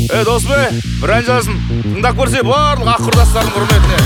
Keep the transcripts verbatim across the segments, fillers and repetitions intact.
Е досбай, бір ән жазсын. Тыңдап көрсе барлық ақ құрдастардың құрметіне.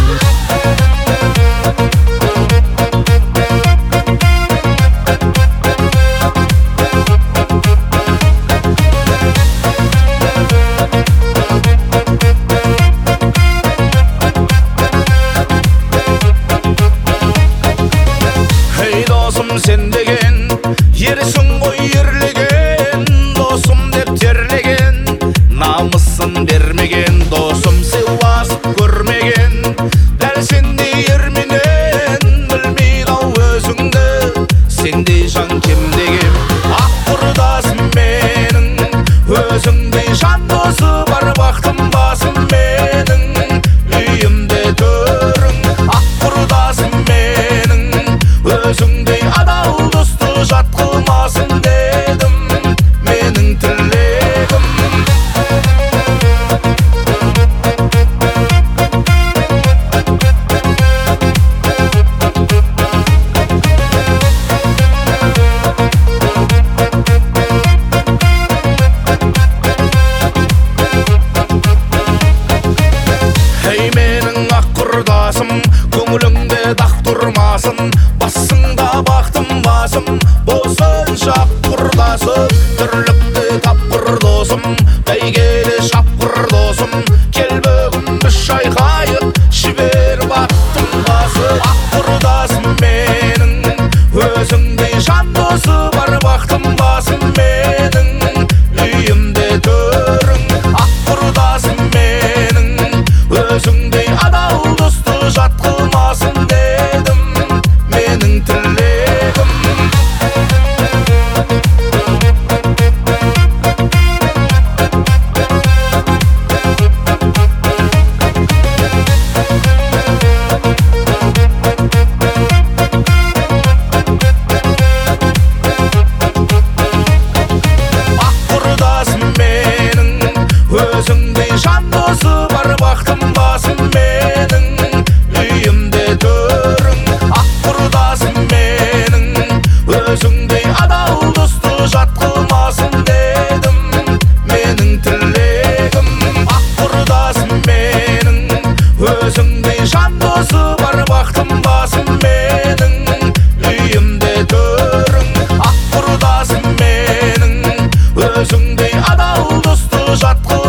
Ей досым, сен деген ерсің ғой ерлеген, досым деп терлеген, намысын бермеген, досым сыйласып көрмеген, дәл сендей ерменен білмейді-ау өзіңді, сендей жан кемде кем. Ақ құрдасым менің, өзіңдей жан досы бар бақтым басым менің, үйімде төрің. Ақ құрдасым менің, өзіңдей адал досты жат қылмасын дедім, менің тілегім. Ей менің ақ құрдасым, көңіліңде дақ тұрмасын, басыңда бақтым басым, болсыншы ақ құрдасым. Түрлікті тапқыр досым, бәйгеде шапқыр досым, кел бүгін біз шайқайық, жібер бақтым басым. Ақ құрдасым менің, өзіңдей жан досы бар бақтым басым менің, үйімде төрің. Ақ құрдасым менің, өзіңдей адал досты жат қылмасын дедім, менің тілегім. Ақ құрдасым менің, өзіңдей жан досы бар бақтым басым менің, үйімде төрің. Ақ құрдасым менің, өзіңдей адал досты жат қылмасын дедім, менің тілегім. Ақ құрдасым менің, өзіңдей жан досы бар бақтым басым менің, үйімде төрің. Ақ құрдасым менің, өзіңдей адал досты жат қылмасын